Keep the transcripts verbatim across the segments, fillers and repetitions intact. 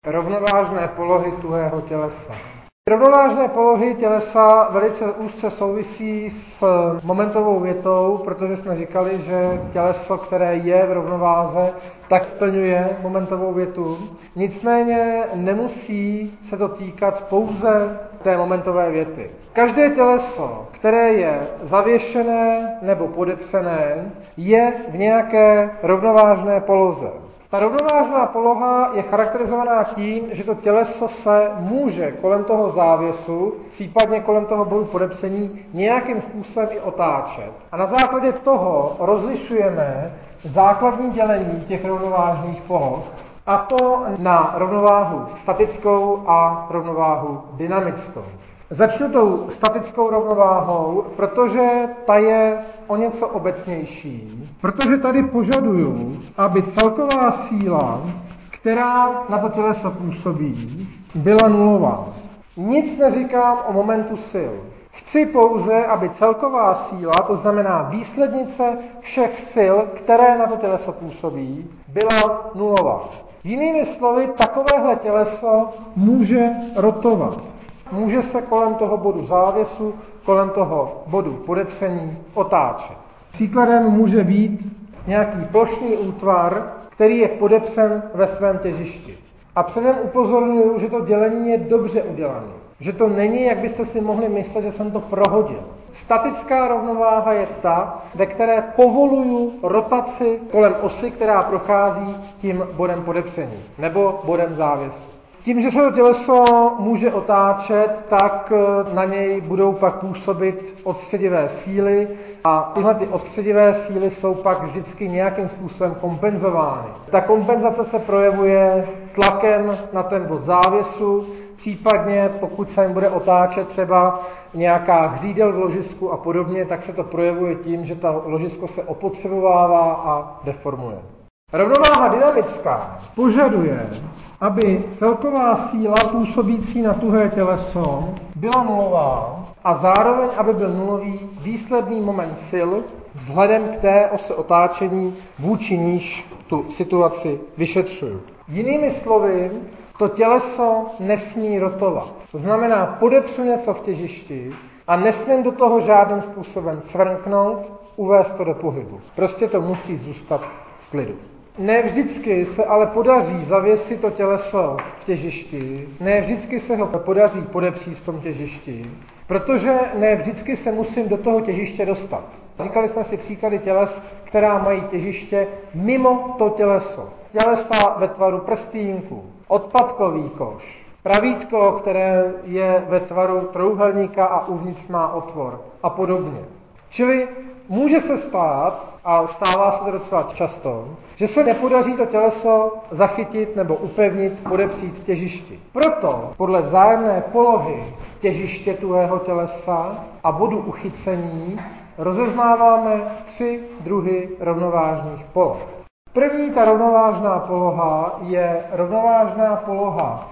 Rovnovážné polohy tuhého tělesa. Rovnovážné polohy tělesa velice úzce souvisí s momentovou větou, protože jsme říkali, že těleso, které je v rovnováze, tak splňuje momentovou větu. Nicméně nemusí se to týkat pouze té momentové věty. Každé těleso, které je zavěšené nebo podepřené, je v nějaké rovnovážné poloze. Ta rovnovážná poloha je charakterizovaná tím, že to těleso se může kolem toho závěsu, případně kolem toho bodu podepsení, nějakým způsobem i otáčet. A na základě toho rozlišujeme základní dělení těch rovnovážných poloh, a to na rovnováhu statickou a rovnováhu dynamickou. Začnu tou statickou rovnováhou, protože ta je o něco obecnější, protože tady požaduju, aby celková síla, která na to těleso působí, byla nulová. Nic neříkám o momentu sil. Chci pouze, aby celková síla, to znamená výslednice všech sil, které na to těleso působí, byla nulová. Jinými slovy, takovéhle těleso může rotovat. Může se kolem toho bodu závěsu, kolem toho bodu podepření otáčet. Příkladem může být nějaký plošný útvar, který je podepřen ve svém těžišti. A předem upozorňuji, že to dělení je dobře udělané. Že to není, jak byste si mohli myslet, že jsem to prohodil. Statická rovnováha je ta, ve které povoluju rotaci kolem osy, která prochází tím bodem podepření nebo bodem závěsu. Tím, že se to těleso může otáčet, tak na něj budou pak působit odstředivé síly a tyhle ty odstředivé síly jsou pak vždycky nějakým způsobem kompenzovány. Ta kompenzace se projevuje tlakem na ten bod závěsu, případně pokud se jim bude otáčet třeba nějaká hřídel v ložisku a podobně, tak se to projevuje tím, že ta ložisko se opotřebovává a deformuje. Rovnováha dynamická požaduje, aby celková síla působící na tuhé těleso byla nulová a zároveň, aby byl nulový výsledný moment sil vzhledem k té ose otáčení, vůči níž tu situaci vyšetřuju. Jinými slovy, to těleso nesmí rotovat. To znamená, podepřu něco v těžišti a nesmím do toho žádným způsobem cvrknout, uvést to do pohybu. Prostě to musí zůstat v klidu. Ne vždycky se ale podaří zavěsit to těleso v těžišti, ne vždycky se ho podaří podepřít v tom těžišti, protože ne vždycky se musím do toho těžiště dostat. Říkali jsme si příklady těles, která mají těžiště mimo to těleso. Tělesa ve tvaru prstýnku, odpadkový koš, pravítko, které je ve tvaru trojúhelníka a uvnitř má otvor a podobně. Čili může se stát, a stává se to docela často, že se nepodaří to těleso zachytit nebo upevnit, podepřít v těžišti. Proto podle vzájemné polohy těžiště tuhého tělesa a bodu uchycení rozeznáváme tři druhy rovnovážných poloh. První ta rovnovážná poloha je rovnovážná poloha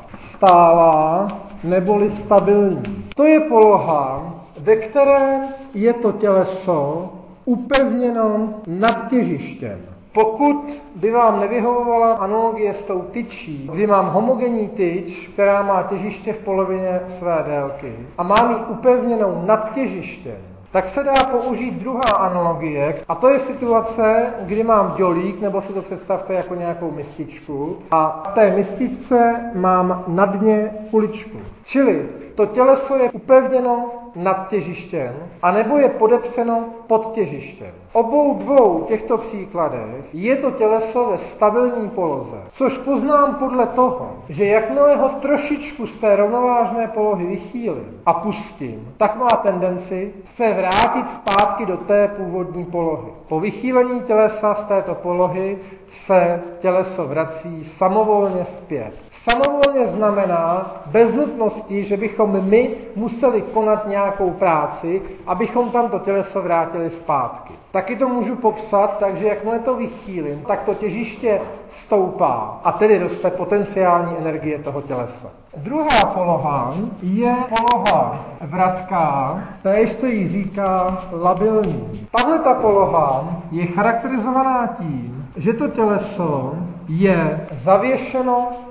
stálá neboli stabilní. To je poloha, ve které je to těleso upevněno nad těžištěm. Pokud by vám nevyhovovala analogie s tou tyčí, kdy mám homogenní tyč, která má těžiště v polovině své délky a mám ji upevněnou nad těžištěm, tak se dá použít druhá analogie, a to je situace, kdy mám dělík, nebo si to představte jako nějakou mističku, a v té mističce mám na dně kuličku. Čili to těleso je upevněno nad těžištěm, anebo je podepřeno pod těžištěm. V obou dvou těchto příkladech je to těleso ve stabilní poloze, což poznám podle toho, že jakmile ho trošičku z té rovnovážné polohy vychýlím a pustím, tak má tendenci se vrátit zpátky do té původní polohy. Po vychýlení tělesa z této polohy se těleso vrací samovolně zpět. Samovolně znamená bez nutnosti, že bychom my museli konat nějakou práci, abychom tam to těleso vrátili zpátky. Taky to můžu popsat, takže jakmile to vychýlím, tak to těžiště stoupá a tedy roste potenciální energie toho tělesa. Druhá poloha je poloha vratká, též se jí říká labilní. Tahle ta poloha je charakterizovaná tím, že to těleso je zavěšeno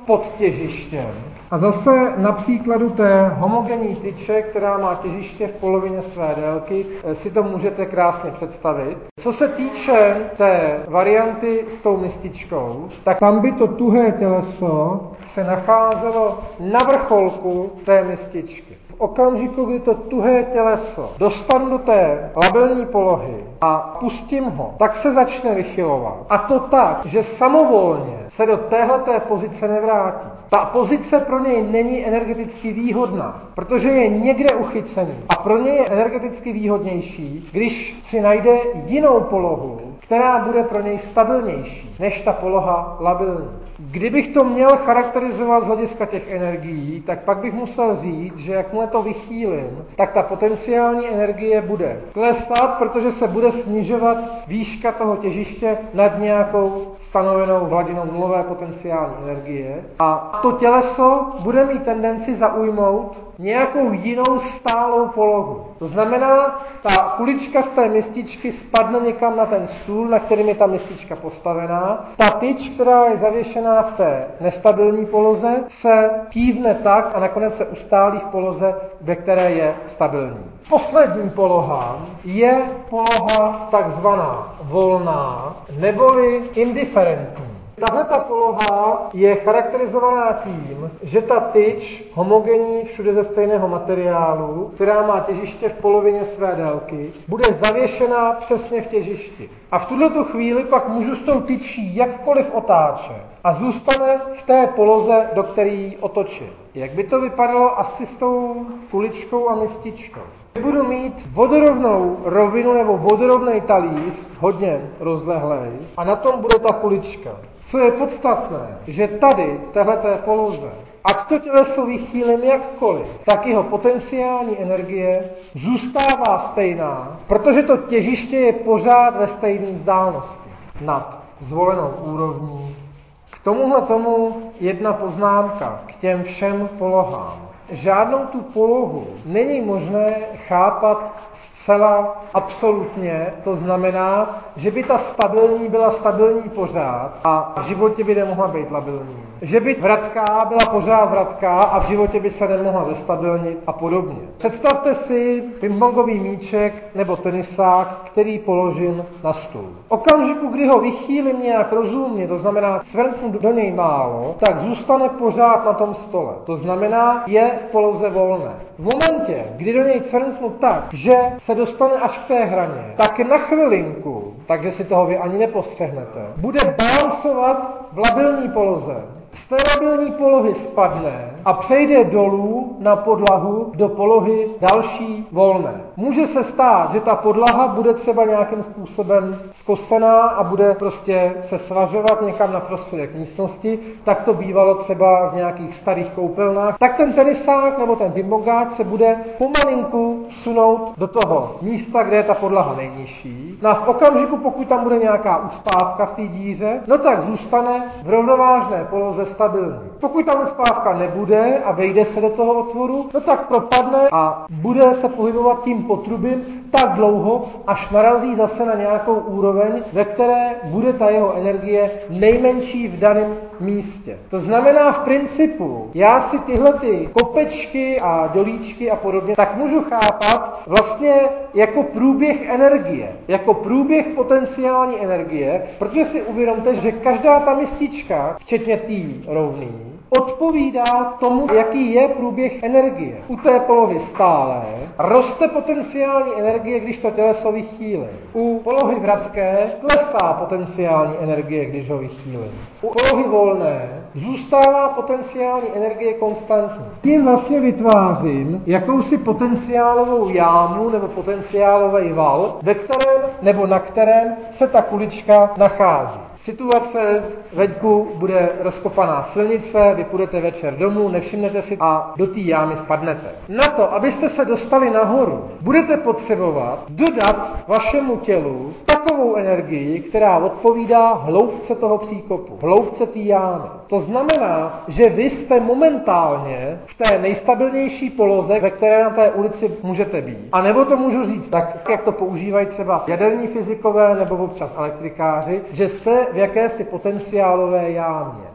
pod těžištěm. A zase na příkladu té homogenní tyče, která má těžiště v polovině své délky, si to můžete krásně představit. Co se týče té varianty s tou mističkou, tak tam by to tuhé těleso se nacházelo na vrcholku té mističky. V okamžiku, kdy to tuhé těleso dostanu do té labilní polohy a pustím ho, tak se začne vychylovat. A to tak, že samovolně se do téhleté pozice nevrátí. Ta pozice pro něj není energeticky výhodná, protože je někde uchycený. A pro něj je energeticky výhodnější, když si najde jinou polohu, která bude pro něj stabilnější než ta poloha labilní. Kdybych to měl charakterizovat z hlediska těch energií, tak pak bych musel říct, že jakmile to vychýlím, tak ta potenciální energie bude klesat, protože se bude snižovat výška toho těžiště nad nějakou stanovenou hladinou nulové potenciální energie a to těleso bude mít tendenci zaujmout nějakou jinou stálou polohu. To znamená, ta kulička z té mističky spadne někam na ten stůl, na kterým je ta mistička postavená. Ta tyč, která je zavěšená v té nestabilní poloze, se kývne tak a nakonec se ustálí v poloze, ve které je stabilní. Poslední poloha je poloha takzvaná volná, neboli indiferentní. Tahle ta poloha je charakterizovaná tím, že ta tyč, homogenní všude ze stejného materiálu, která má těžiště v polovině své délky, bude zavěšená přesně v těžišti. A v tuto chvíli pak můžu s tou tyčí jakkoliv otáčet a zůstane v té poloze, do které ji otočím. Jak by to vypadalo asi s tou kuličkou a mističkou? Budu mít vodorovnou rovinu nebo vodorovný talíř, hodně rozlehlej, a na tom bude ta kulička. Co je podstatné, že tady, téhleté poloze, ať to těleso vychýlím jakkoliv, tak jeho potenciální energie zůstává stejná, protože to těžiště je pořád ve stejné vzdálenosti nad zvolenou úrovní. K tomuhle tomu jedna poznámka k těm všem polohám. Žádnou tu polohu není možné chápat zcela absolutně, to znamená, že by ta stabilní byla stabilní pořád a v životě by nemohla být labilní. Že by vratká byla pořád vratká a v životě by se nemohla zestabilnit a podobně. Představte si pingpongový míček nebo tenisák, který položím na stůl. V okamžiku, kdy ho vychýlím nějak rozumně, to znamená cvrknu do něj málo, tak zůstane pořád na tom stole. To znamená, je v poloze volné. V momentě, kdy do něj cvrknu tak, že se dostane až k té hraně, tak na chvilinku, takže si toho vy ani nepostřehnete, bude balancovat v labilní poloze. Z té labilní polohy spadne a přejde dolů na podlahu do polohy další volné. Může se stát, že ta podlaha bude třeba nějakým způsobem zkosená a bude prostě se svažovat někam na prostředek místnosti, tak to bývalo třeba v nějakých starých koupelnách, tak ten tenisák nebo ten pingpongák se bude pomalinku sunout do toho místa, kde je ta podlaha nejnižší. No a v okamžiku, pokud tam bude nějaká ucpávka v té díře, no tak zůstane v rovnovážné poloze stabilní. Pokud tam ucpávka nebude a vejde se do toho otvoru, no tak propadne a bude se pohybovat tím potrubím tak dlouho, až narazí zase na nějakou úroveň, ve které bude ta jeho energie nejmenší v daném místě. To znamená v principu, já si tyhle ty kopečky a dolíčky a podobně, tak můžu chápat vlastně jako průběh energie, jako průběh potenciální energie, protože si uvědomte, že každá ta mistička, včetně té rovný, odpovídá tomu, jaký je průběh energie. U té polohy stálé roste potenciální energie, když to těleso vychýlí. U polohy vratké klesá potenciální energie, když ho vychýlí. U polohy volné zůstává potenciální energie konstantní. Tím vlastně vytvářím jakousi potenciálovou jámu nebo potenciálový val, ve kterém nebo na kterém se ta kulička nachází. Situace, venku bude rozkopaná silnice, vy půjdete večer domů, nevšimnete si a do té jámy spadnete. Na to, abyste se dostali nahoru, budete potřebovat dodat vašemu tělu takovou energii, která odpovídá hloubce toho příkopu, hloubce té jámy. To znamená, že vy jste momentálně v té nejstabilnější poloze, ve které na té ulici můžete být. A nebo to můžu říct tak, jak to používají třeba jaderní fyzikové nebo občas elektrikáři, že jste v jakési potenciálové jámě.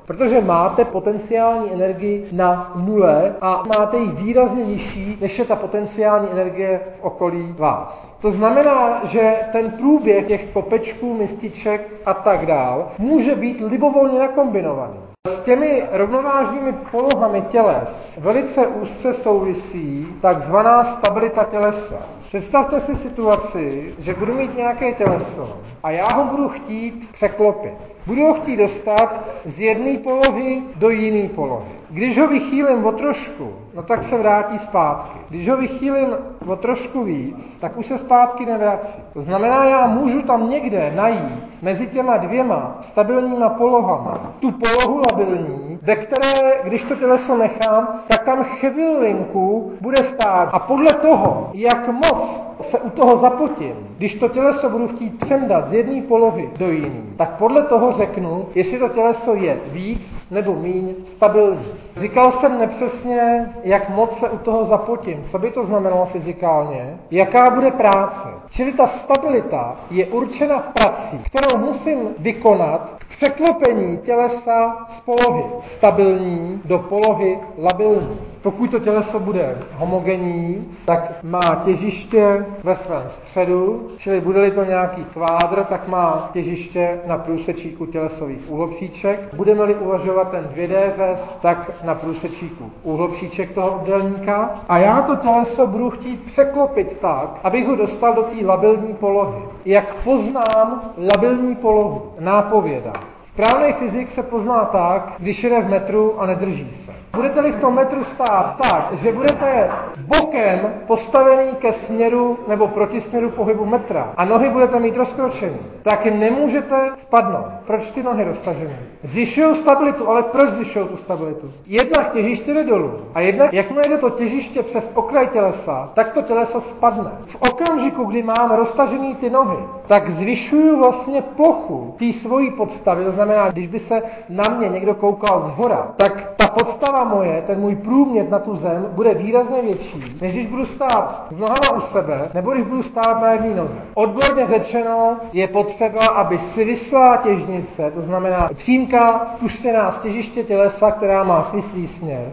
protože máte potenciální energii na nule a máte ji výrazně nižší, než je ta potenciální energie v okolí vás. To znamená, že ten průběh těch kopečků, mističek a tak dál může být libovolně nakombinovaný. S těmi rovnovážnými polohami těles velice úzce souvisí takzvaná stabilita tělesa. Představte si situaci, že budu mít nějaké těleso a já ho budu chtít překlopit. Budu ho chtít dostat z jedné polohy do jiné polohy. Když ho vychýlím o trošku, no tak se vrátí zpátky. Když ho vychýlím o trošku víc, tak už se zpátky nevrací. To znamená, já můžu tam někde najít mezi těma dvěma stabilníma polohama tu polohu labilní, ve které, když to těleso nechám, tak tam chvilinku bude stát. A podle toho, jak moc se u toho zapotím, když to těleso budu chtít přendat z jedné polohy do jiné, tak podle toho řeknu, jestli to těleso je víc nebo míň stabilní. Říkal jsem nepřesně, jak moc se u toho zapotím, co by to znamenalo fyzikálně, jaká bude práce. Čili ta stabilita je určena prací, kterou musím vykonat k překlopení tělesa z polohy stabilní do polohy labilní. Pokud to těleso bude homogenní, tak má těžiště ve svém středu, čili bude-li to nějaký kvádr, tak má těžiště na průsečíku tělesových úhlopříček. Budeme-li uvažovat ten dvě dé řez, tak na průsečíku úhlopříček toho obdélníka. A já to těleso budu chtít překlopit tak, abych ho dostal do té labilní polohy. Jak poznám labilní polohu? Nápověda. Správný fyzik se pozná tak, když jede v metru a nedrží se. Budete-li v tom metru stát tak, že budete bokem postavený ke směru nebo protisměru pohybu metra a nohy budete mít rozkročený, tak nemůžete spadnout. Proč ty nohy roztažené? Zvyšují stabilitu, ale proč zvyšují tu stabilitu? Jednak těžiště jde dolů a jednak, jakmile jde to těžiště přes okraj tělesa, tak to těleso spadne. V okamžiku, kdy mám roztažený ty nohy, tak zvyšuju vlastně plochu té svojí podstavy, to znamená, když by se na mě někdo koukal zhora, tak ta podstava moje, ten můj průměr na tu zem, bude výrazně větší, než když budu stát s nohama u sebe, nebo když budu stát na jedné noze. Odborně řečeno je potřeba, aby svislá těžnice, to znamená přímka spuštěná z těžiště tělesa, která má svislý směr,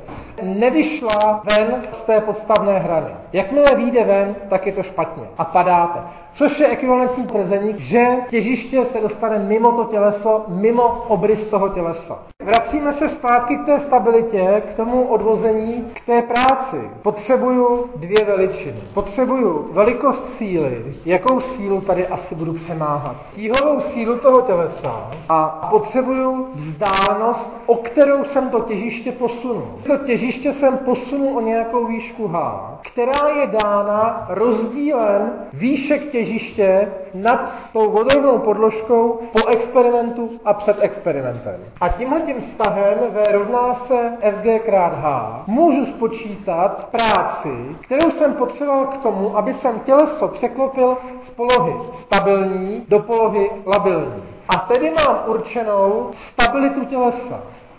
nevyšla ven z té podstavné hrany. Jakmile vyjde ven, tak je to špatně a padáte. Což je ekvivalentní tvrzení, že těžiště se dostane mimo to těleso, mimo obrys toho tělesa. Vracíme se zpátky k té stabilitě, k tomu odvození, k té práci. Potřebuju dvě veličiny. Potřebuju velikost síly, jakou sílu tady asi budu přemáhat. Tíhovou sílu toho tělesa a potřebuju vzdálenost, o kterou jsem to těžiště posunul. To těžiště jsem posunul o nějakou výšku h, která je dána rozdílem výšek těžiště nad tou vodorovnou podložkou po experimentu a před experimentem. A tímhletím vztahem V rovná se Fg krát H můžu spočítat práci, kterou jsem potřeboval k tomu, aby jsem těleso překlopil z polohy stabilní do polohy labilní. A tedy mám určenou stabilitu tělesa.